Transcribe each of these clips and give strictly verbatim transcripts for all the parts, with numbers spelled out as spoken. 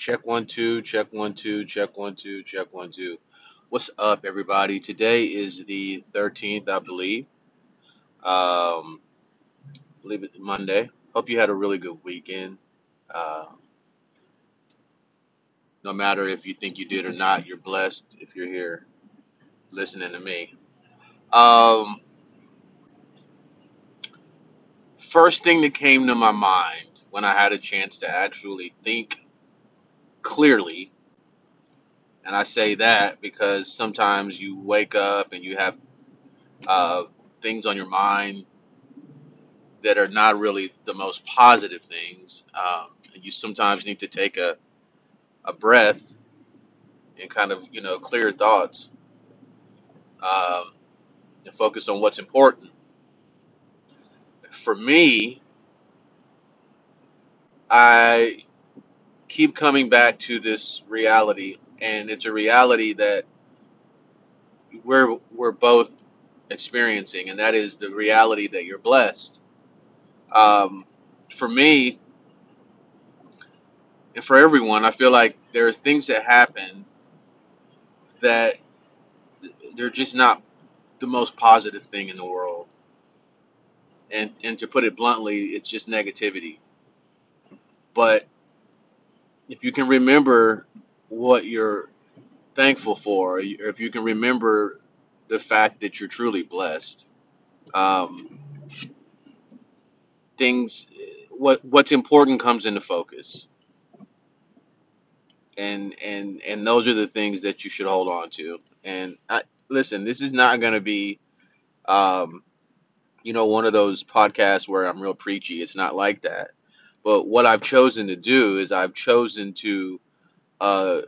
Check one, two, check one, two, check one, two, check one, two. What's up, everybody? Today is the thirteenth, I believe. Um, believe it's Monday. Hope you had a really good weekend. Uh, no matter if you think you did or not, you're blessed if you're here listening to me. Um, First thing that came to my mind when I had a chance to actually think clearly, and I say that because sometimes you wake up and you have uh, things on your mind that are not really the most positive things. Um, and you sometimes need to take a, a breath and kind of, you know, clear your thoughts um, and focus on what's important. For me, I keep coming back to this reality, and it's a reality that we're we're both experiencing, and that is the reality that you're blessed. Um, for me and for everyone, I feel like there are things that happen that they're just not the most positive thing in the world. And and to put it bluntly, it's just negativity. But if you can remember what you're thankful for, or if you can remember the fact that you're truly blessed, um, things what what's important comes into focus, and and and those are the things that you should hold on to. And I, listen, this is not going to be um, you know, one of those podcasts where I'm real preachy. It's not like that. But what I've chosen to do is I've chosen to uh,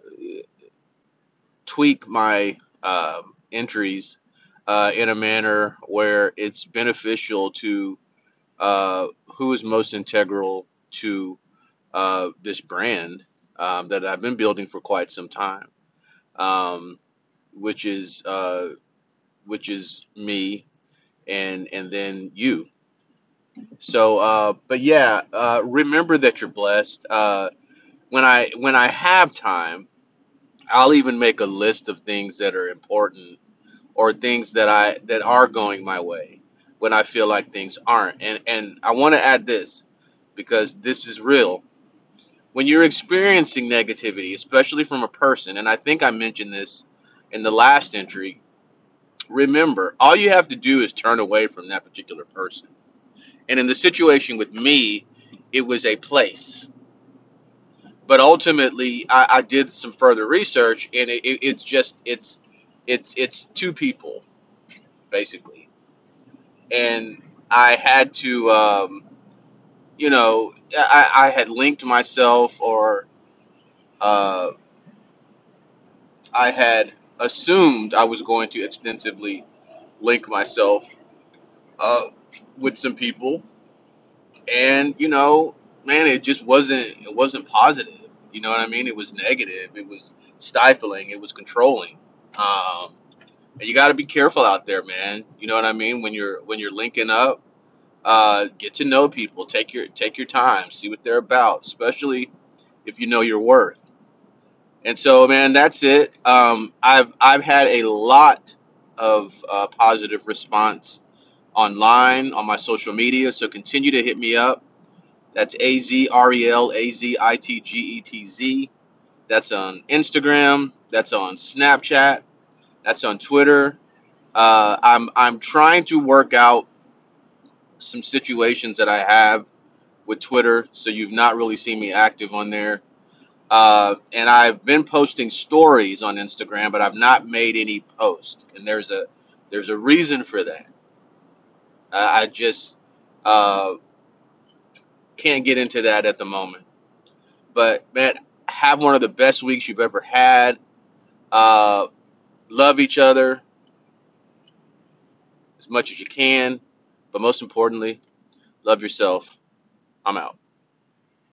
tweak my um entries uh, in a manner where it's beneficial to uh, who is most integral to uh, this brand um, that I've been building for quite some time, um, which is uh, which is me and and then you. So, uh, but yeah, uh, remember that you're blessed. Uh, when I when I have time, I'll even make a list of things that are important or things that I that are going my way when I feel like things aren't. And and I want to add this because this is real. When you're experiencing negativity, especially from a person, and I think I mentioned this in the last entry, remember, all you have to do is turn away from that particular person. And in the situation with me, it was a place. But ultimately, I, I did some further research, and it, it, it's just it's it's it's two people basically, and I had to um, you know I, I had linked myself, or uh, I had assumed I was going to extensively link myself uh, with some people, and you know, man, it just wasn't it wasn't positive. You know what I mean? It was negative. It was stifling. It was controlling. Um, and you got to be careful out there, man. You know what I mean? When you're when you're linking up, uh, get to know people. Take your take your time. See what they're about, especially if you know your worth. And so, man, that's it. Um, I've I've had a lot of uh, positive response online on my social media. So continue to hit me up. That's A Z R E L A Z I T G E T Z. That's on Instagram. That's on Snapchat. That's on Twitter. Uh, I'm I'm trying to work out some situations that I have with Twitter, so you've not really seen me active on there. Uh, and I've been posting stories on Instagram, but I've not made any posts, and there's a there's a reason for that. I, I just uh, can't get into that at the moment. But man, have one of the best weeks you've ever had. Uh, love each other as much as you can, but most importantly, love yourself. I'm out.